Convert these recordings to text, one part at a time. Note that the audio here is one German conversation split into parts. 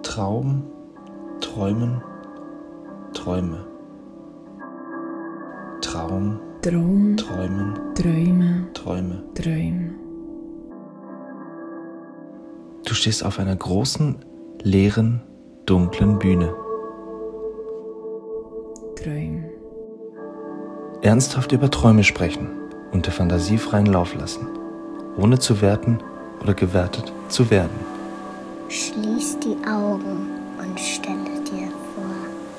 Traum, träumen, Träume. Traum, Traum, träumen, Träume, Träume. Träume. Du stehst auf einer großen, leeren, dunklen Bühne. Träume. Ernsthaft über Träume sprechen und der Fantasie freien Lauf lassen, ohne zu werten oder gewertet zu werden. Schließ die Augen und stelle dir vor.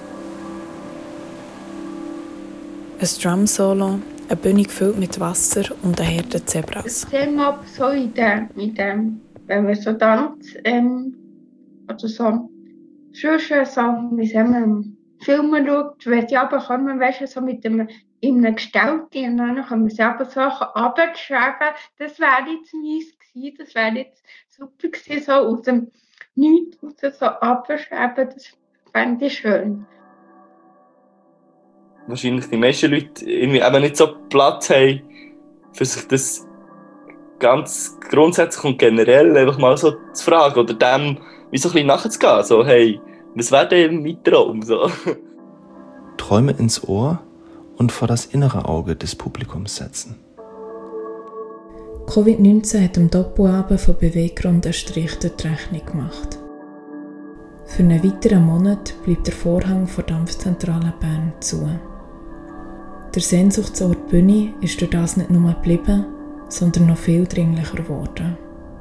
Ein Drum-Solo, eine Bühne gefüllt mit Wasser und eine Herde Zebras. Erzähl mal so in dem, wenn man so tanzt, oder so, sonst so, wie sagen wir, Filme schaut, wenn sie runterkommen, weißt du, so mit dem, in einem Gestell, und dann können wir sie aber so runterschlagen. Das wäre jetzt mies gewesen, das wäre jetzt super gewesen, so aus dem Nichts raus so runterschlagen, das fände ich schön. Wahrscheinlich die meisten Leute irgendwie eben nicht so Platz haben, für sich das ganz grundsätzlich und generell einfach mal so zu fragen oder dem wie so ein bisschen nachzugehen. So, hey, was wäre denn mein Traum? So. Träume ins Ohr und vor das innere Auge des Publikums setzen. Covid-19 hat dem Doppelabend von Beweggrund einen Strich durch die Rechnung gemacht. Für einen weiteren Monat bleibt der Vorhang vor der Dampfzentrale Bern zu. Der Sehnsuchtsort Bühne ist durch das nicht nur geblieben, sondern noch viel dringlicher geworden.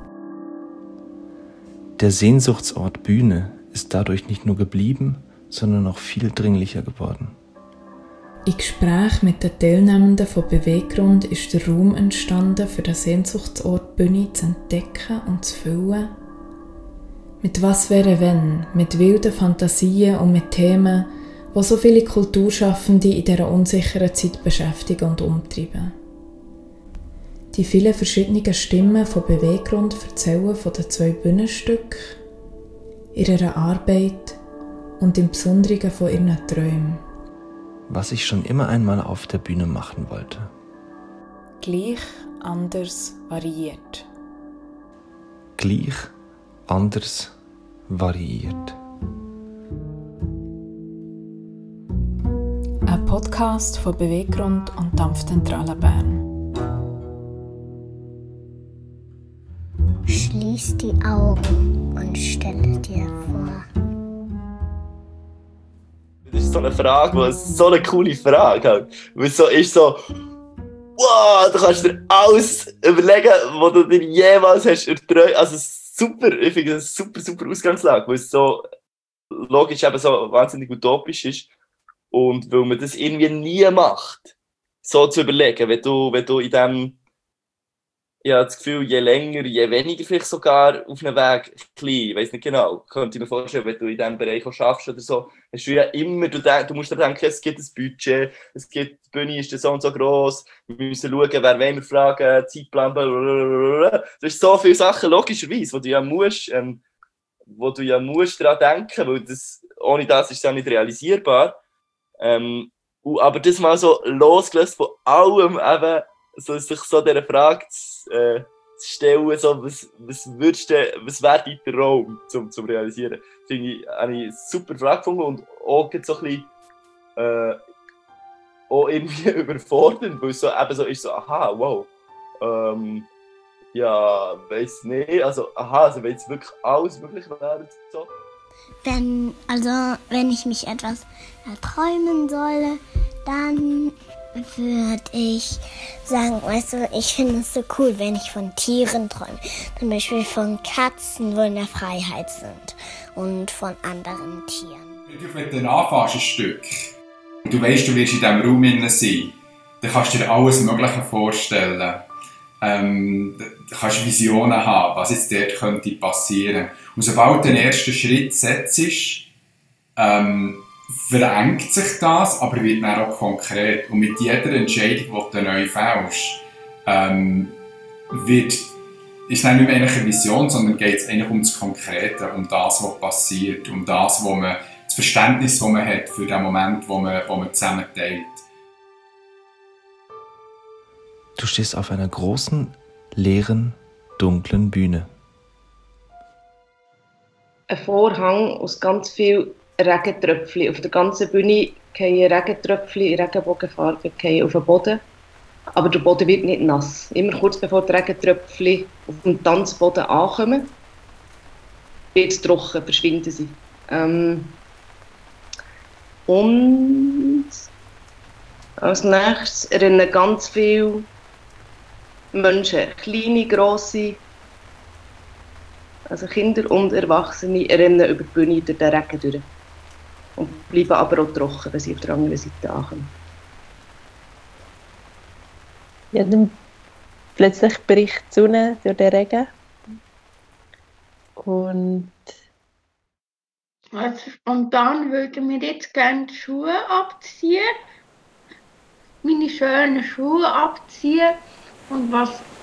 Der Sehnsuchtsort Bühne ist dadurch nicht nur geblieben, sondern noch viel dringlicher geworden. In Gesprächen mit den Teilnehmenden von Beweggrund ist der Raum entstanden, für den Sehnsuchtsort Bühne zu entdecken und zu füllen. Mit was wäre wenn, mit wilden Fantasien und mit Themen, die so viele Kulturschaffende in dieser unsicheren Zeit beschäftigen und umtreiben. Die vielen verschiedenen Stimmen von Beweggrund erzählen von den 2 Bühnenstücken, ihrer Arbeit und im Besonderen von ihren Träumen. Was ich schon immer einmal auf der Bühne machen wollte. Gleich, anders, variiert. Gleich, anders, variiert. Ein Podcast von Beweggrund und Dampfzentrale Bern. Schließ die Augen und stelle dir vor. Das ist so eine Frage, die ist so eine coole Frage halt. Weil es so ist so, wow, du kannst dir alles überlegen, was du dir jemals hast erträumt. Also super, ich finde das eine super Ausgangslage, weil es so logisch eben so wahnsinnig utopisch ist. Und weil man das irgendwie nie macht, so zu überlegen, wenn du in dem, ich habe das Gefühl, je länger, je weniger vielleicht sogar auf einem Weg klein, ich weiss nicht genau, könnte ich mir vorstellen, wenn du in diesem Bereich auch schaffst oder so, hast du ja immer, du musst dir denken, es gibt ein Budget, die Bühne ist so und so gross, wir müssen schauen, wer wollen wir fragen, Zeitplan, blablabla. Das sind so viele Sachen, logischerweise, wo du ja musst daran denken, weil das, ohne das ist es ja nicht realisierbar. Aber das mal so losgelöst von allem eben, so sich so dieser Frage zu stellen, so, was wäre dein Traum zum Realisieren? Finde ich eine super Frage gefunden und auch so ein bisschen auch irgendwie überfordernd, weil es so, eben so ist, so, aha, wow, ja, weiss nicht, also wenn jetzt wirklich alles möglich wäre, so. Wenn ich mich etwas erträumen solle, dann würde ich sagen, weißt du, ich finde es so cool, wenn ich von Tieren träume. Zum Beispiel von Katzen, die in der Freiheit sind und von anderen Tieren. Wenn du anfängst, ein Stück, und du weißt, du wirst in diesem Raum sein, dann kannst du dir alles Mögliche vorstellen. Du kannst Visionen haben, was jetzt dort könnte passieren. Und sobald du den ersten Schritt setzt, verengt sich das, aber wird dann auch konkret. Und mit jeder Entscheidung, die du neu fällst, ist dann nicht mehr eine Vision, sondern geht es eigentlich um das Konkrete, um das, was passiert, um das Verständnis, das man hat für den Moment, wo man zusammen teilt. Du stehst auf einer großen, leeren, dunklen Bühne. ein Vorhang aus ganz vielen Regentröpfchen. Auf der ganzen Bühne fallen Regentröpfchen in Regenbogenfarbe auf den Boden. Aber der Boden wird nicht nass. Immer kurz bevor die Regentröpfchen auf dem Tanzboden ankommen, wird es trocken, verschwinden sie. Und als nächstes rennen ganz viele Menschen, kleine, grosse, also Kinder und Erwachsene, rennen über die Bühne durch den Regen durch. Und bleiben aber auch trocken, wenn sie auf der anderen Seite ankommen. Ja, dann plötzlich bricht die Sonne durch den Regen. Und Also spontan würde mir jetzt gerne die Schuhe abziehen. Meine schönen Schuhe abziehen. Und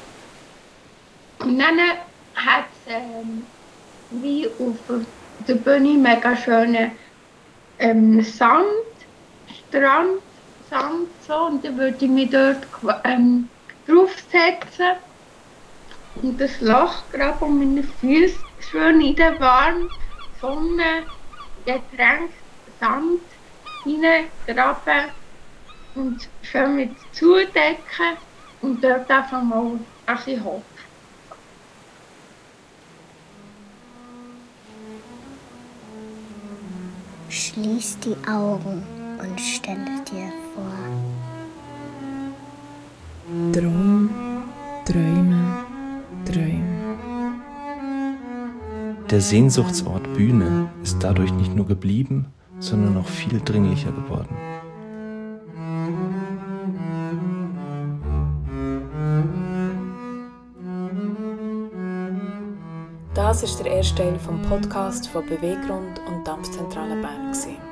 dann hat es wie auf der Bühne mega schönen Sand, Strand, Sand so. Und dann würde ich mich dort draufsetzen und das Loch graben und meine Füße schön in den warmen Sonne getränkt Sand hineingraben und schön mit zudecken und dort einfach mal ein bisschen hoffen. Schließ die Augen und stelle dir vor. Traum, Träume, Träume. Der Sehnsuchtsort Bühne ist dadurch nicht nur geblieben, sondern noch viel dringlicher geworden. Das war der erste Teil vom Podcast von Beweggrund und Dampfzentrale Bern.